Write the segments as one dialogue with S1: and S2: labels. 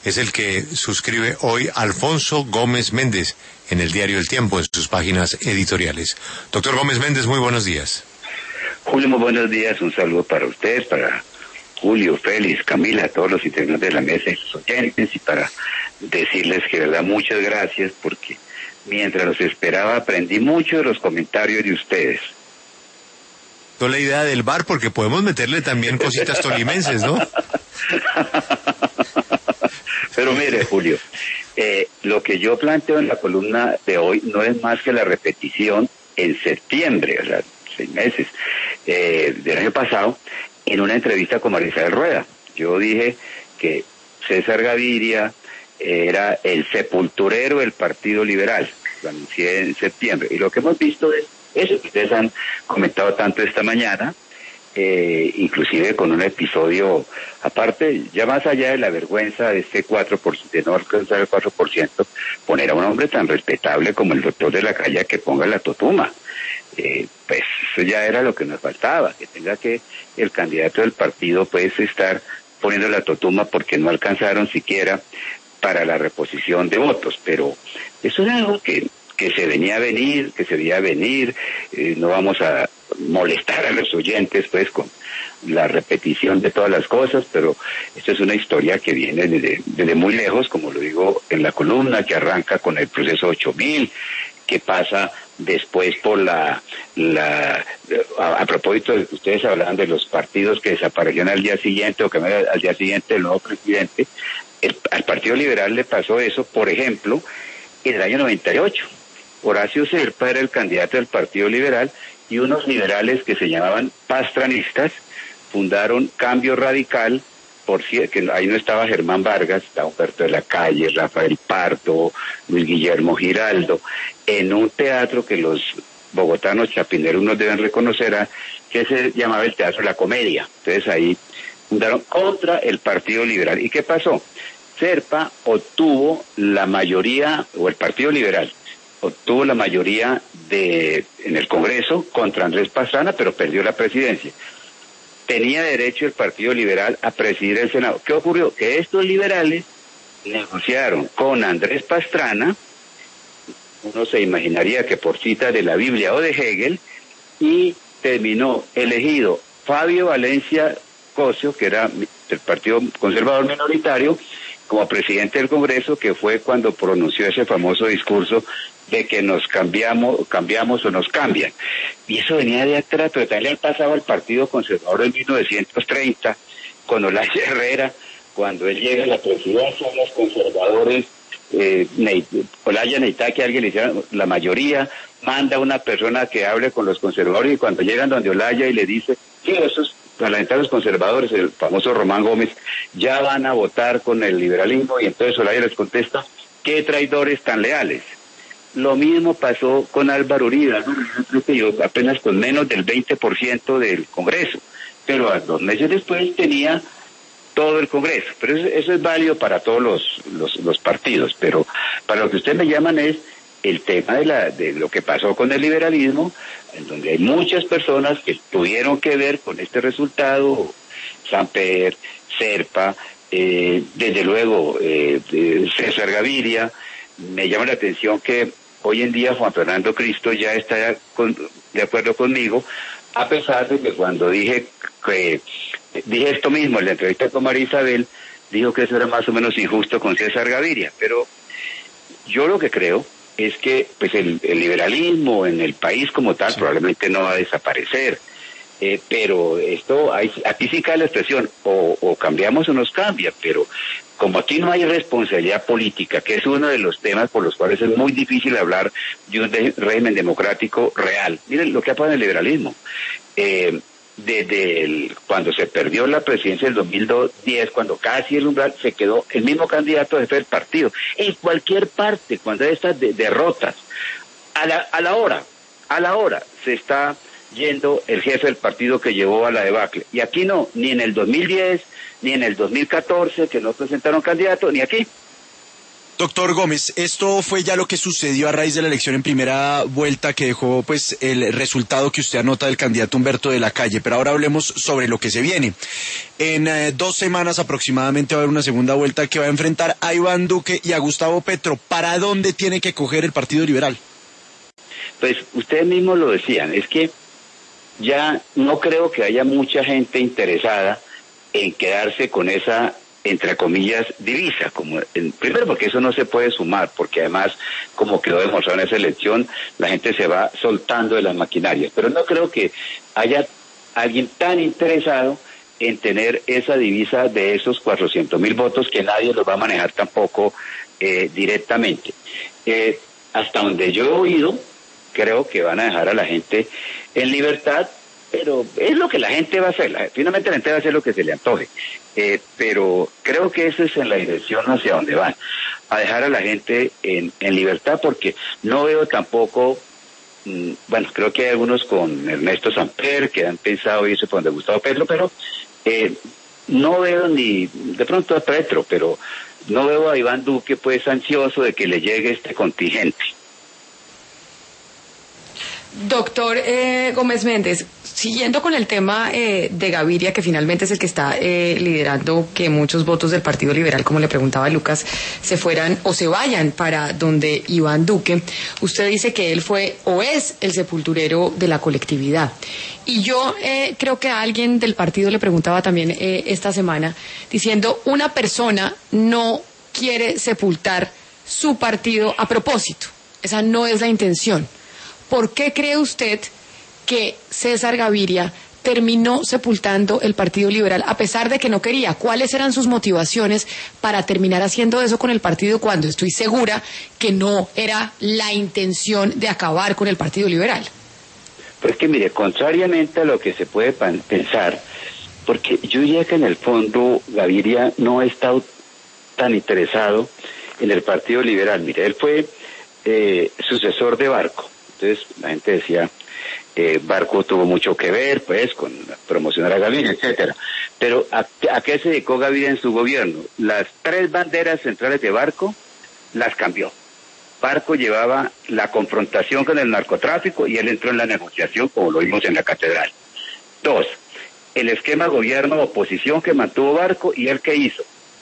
S1: es el que suscribe hoy Alfonso Gómez Méndez en el diario El Tiempo, en sus páginas editoriales. Doctor Gómez Méndez, muy buenos días.
S2: Julio, muy buenos días. Un saludo para usted, para Julio, Félix, Camila, a todos los integrantes de la mesa y sus oyentes, y para decirles que de verdad muchas gracias, porque mientras los esperaba aprendí mucho de los comentarios de ustedes.
S1: La idea del bar, porque podemos meterle también cositas tolimenses, ¿no?
S2: Pero mire, Julio, lo que yo planteo en la columna de hoy no es más que la repetición en septiembre, o sea, 6 meses, del año pasado, en una entrevista con María Isabel Rueda. Yo dije que César Gaviria era el sepulturero del Partido Liberal. Lo anuncié en septiembre. Y lo que hemos visto es eso que ustedes han comentado tanto esta mañana, inclusive con un episodio, aparte, ya más allá de la vergüenza de este 4%, de no alcanzar el 4%, poner a un hombre tan respetable como el doctor de la Calle que ponga la totuma. Pues eso ya era lo que nos faltaba, que tenga que el candidato del partido pues estar poniendo la totuma porque no alcanzaron siquiera para la reposición de votos. Pero eso es algo que se venía a venir, no vamos a molestar a los oyentes pues con la repetición de todas las cosas, pero esto es una historia que viene desde muy lejos, como lo digo en la columna, que arranca con el proceso 8000, que pasa después por a propósito de que ustedes hablaban de los partidos que desaparecieron al día siguiente o que al día siguiente del nuevo presidente, al Partido Liberal le pasó eso, por ejemplo, en el año 98. Horacio Serpa era el candidato del Partido Liberal y unos liberales que se llamaban pastranistas fundaron Cambio Radical, que ahí no estaba Germán Vargas, estaba Humberto de la Calle, Rafael Pardo, Luis Guillermo Giraldo, en un teatro que los bogotanos chapineros nos deben reconocer, que se llamaba el Teatro de la Comedia. Entonces ahí fundaron contra el Partido Liberal. ¿Y qué pasó? Serpa obtuvo la mayoría, o el Partido Liberal, obtuvo la mayoría en el Congreso contra Andrés Pastrana, pero perdió la presidencia. Tenía derecho el Partido Liberal a presidir el Senado. ¿Qué ocurrió? Que estos liberales negociaron con Andrés Pastrana, uno se imaginaría que por cita de la Biblia o de Hegel, y terminó elegido Fabio Valencia Cosio, que era del Partido Conservador minoritario, como presidente del Congreso, que fue cuando pronunció ese famoso discurso de que nos cambiamos o nos cambian. Y eso venía de atrás, pero también le ha pasado al Partido Conservador en 1930, con Olaya Herrera, cuando él llega a la presidencia, los conservadores, Olaya necesitaba que alguien le hiciera la mayoría, manda a una persona que hable con los conservadores, y cuando llegan donde Olaya y le dice, sí, esos parlamentarios conservadores, el famoso Román Gómez, ya van a votar con el liberalismo, y entonces Olaya les contesta, ¿qué traidores tan leales? Lo mismo pasó con Álvaro Uribe, ¿no? Creo que yo apenas con menos del 20% del Congreso, pero a 2 meses después tenía todo el Congreso. Pero eso es válido para todos los partidos, pero para lo que ustedes me llaman es el tema de lo que pasó con el liberalismo, en donde hay muchas personas que tuvieron que ver con este resultado, Samper, Serpa, desde luego César Gaviria. Me llama la atención que hoy en día Juan Fernando Cristo ya está de acuerdo conmigo, a pesar de que cuando dije esto mismo en la entrevista con María Isabel, dijo que eso era más o menos injusto con César Gaviria. Pero yo lo que creo es que pues el liberalismo en el país como tal probablemente no va a desaparecer. Pero esto, aquí sí cae la expresión, o cambiamos o nos cambia, pero como aquí no hay responsabilidad política, que es uno de los temas por los cuales es muy difícil hablar de un régimen democrático real. Miren lo que ha pasado en el liberalismo. Cuando se perdió la presidencia del 2010, cuando casi el umbral, se quedó el mismo candidato a jefe del partido. En cualquier parte, cuando hay estas derrotas, a la hora se está yendo el jefe del partido que llevó a la debacle. Y aquí no, ni en el 2010, ni en el 2014, que no presentaron candidato, ni aquí.
S3: Doctor Gómez, esto fue ya lo que sucedió a raíz de la elección en primera vuelta que dejó pues el resultado que usted anota del candidato Humberto de la Calle, pero ahora hablemos sobre lo que se viene. En 2 semanas aproximadamente va a haber una segunda vuelta que va a enfrentar a Iván Duque y a Gustavo Petro. ¿Para dónde tiene que coger el Partido Liberal?
S2: Pues ustedes mismos lo decían, es que ya no creo que haya mucha gente interesada en quedarse con esa, entre comillas, divisa, primero porque eso no se puede sumar, porque además, como quedó demostrado en esa elección, la gente se va soltando de las maquinarias, pero no creo que haya alguien tan interesado en tener esa divisa de esos 400.000 votos que nadie los va a manejar tampoco directamente. Hasta donde yo he oído, creo que van a dejar a la gente en libertad, pero es lo que la gente va a hacer. Finalmente la gente va a hacer lo que se le antoje. Pero creo que esa es en la dirección hacia donde van, a dejar a la gente en libertad, porque no veo tampoco, bueno, creo que hay algunos con Ernesto Samper que han pensado irse por donde Gustavo Petro, pero no veo ni, de pronto a Petro, pero no veo a Iván Duque pues ansioso de que le llegue este contingente.
S4: Doctor Gómez Méndez, siguiendo con el tema de Gaviria, que finalmente es el que está liderando que muchos votos del Partido Liberal, como le preguntaba Lucas, se fueran o se vayan para donde Iván Duque, usted dice que él fue o es el sepulturero de la colectividad. Y yo creo que a alguien del partido le preguntaba también esta semana, diciendo, una persona no quiere sepultar su partido a propósito, esa no es la intención. ¿Por qué cree usted que César Gaviria terminó sepultando el Partido Liberal a pesar de que no quería? ¿Cuáles eran sus motivaciones para terminar haciendo eso con el partido cuando estoy segura que no era la intención de acabar con el Partido Liberal?
S2: Pues que mire, contrariamente a lo que se puede pensar, porque yo diría que en el fondo Gaviria no ha estado tan interesado en el Partido Liberal. Mire, él fue sucesor de Barco. Entonces la gente decía, Barco tuvo mucho que ver pues con promocionar a Gaviria, etcétera. Pero ¿a qué se dedicó Gaviria en su gobierno? Las 3 banderas centrales de Barco las cambió. Barco llevaba la confrontación con el narcotráfico y él entró en la negociación, como lo vimos en la catedral. 2, el esquema gobierno-oposición que mantuvo Barco, y él ¿qué hizo?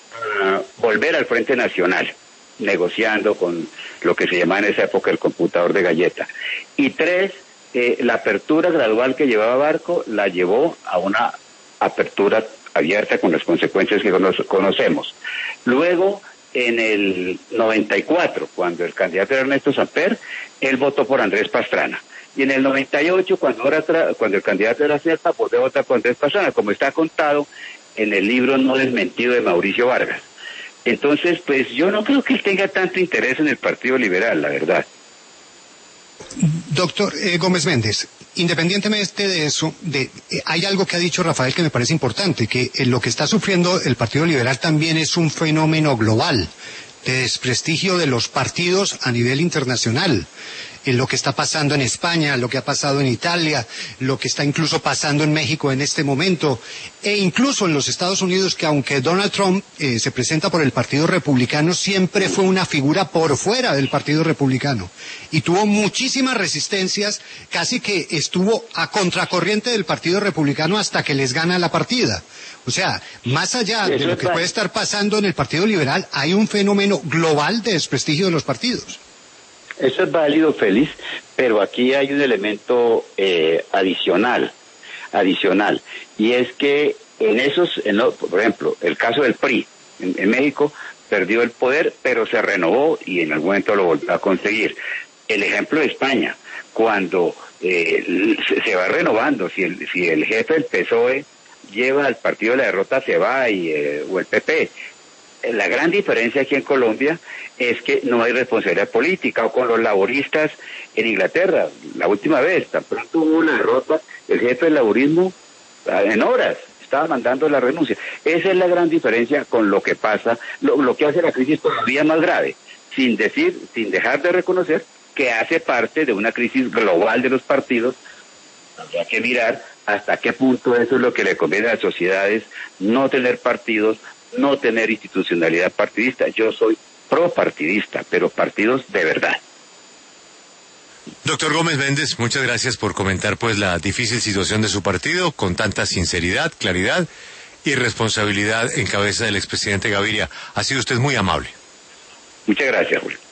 S2: Volver al Frente Nacional, negociando con lo que se llamaba en esa época el computador de galleta. Y 3, la apertura gradual que llevaba Barco la llevó a una apertura abierta con las consecuencias que conocemos. Luego, en el 94, cuando el candidato era Ernesto Samper, él votó por Andrés Pastrana. Y en el 98, cuando el candidato era Serpa, volvió a votar por Andrés Pastrana, como está contado en el libro No Desmentido de Mauricio Vargas. Entonces, pues yo no creo que él tenga tanto interés en el Partido Liberal, la verdad.
S5: Doctor Gómez Méndez, independientemente de eso, hay algo que ha dicho Rafael que me parece importante, que lo que está sufriendo el Partido Liberal también es un fenómeno global de desprestigio de los partidos a nivel internacional. Lo que está pasando en España, lo que ha pasado en Italia, lo que está incluso pasando en México en este momento, e incluso en los Estados Unidos, que aunque Donald Trump se presenta por el Partido Republicano, siempre fue una figura por fuera del Partido Republicano, y tuvo muchísimas resistencias, casi que estuvo a contracorriente del Partido Republicano hasta que les gana la partida. O sea, más allá de lo que puede estar pasando en el Partido Liberal, hay un fenómeno global de desprestigio de los partidos.
S2: Eso es válido, Félix, pero aquí hay un elemento adicional, y es que por ejemplo, el caso del PRI en México perdió el poder, pero se renovó y en algún momento lo volvió a conseguir. El ejemplo de España, cuando se va renovando, si el jefe del PSOE lleva al partido de la derrota, se va, o el PP. La gran diferencia aquí en Colombia es que no hay responsabilidad política, o con los laboristas en Inglaterra. La última vez, tan pronto hubo una derrota, el jefe del laborismo en horas estaba mandando la renuncia. Esa es la gran diferencia con lo que pasa, lo que hace la crisis todavía más grave, sin dejar de reconocer que hace parte de una crisis global de los partidos. Habría que mirar hasta qué punto eso es lo que le conviene a las sociedades, no tener partidos, no tener institucionalidad partidista. Yo soy propartidista, pero partidos de verdad.
S1: Doctor Gómez Méndez, muchas gracias por comentar pues la difícil situación de su partido con tanta sinceridad, claridad y responsabilidad en cabeza del expresidente Gaviria. Ha sido usted muy amable.
S2: Muchas gracias, Julio.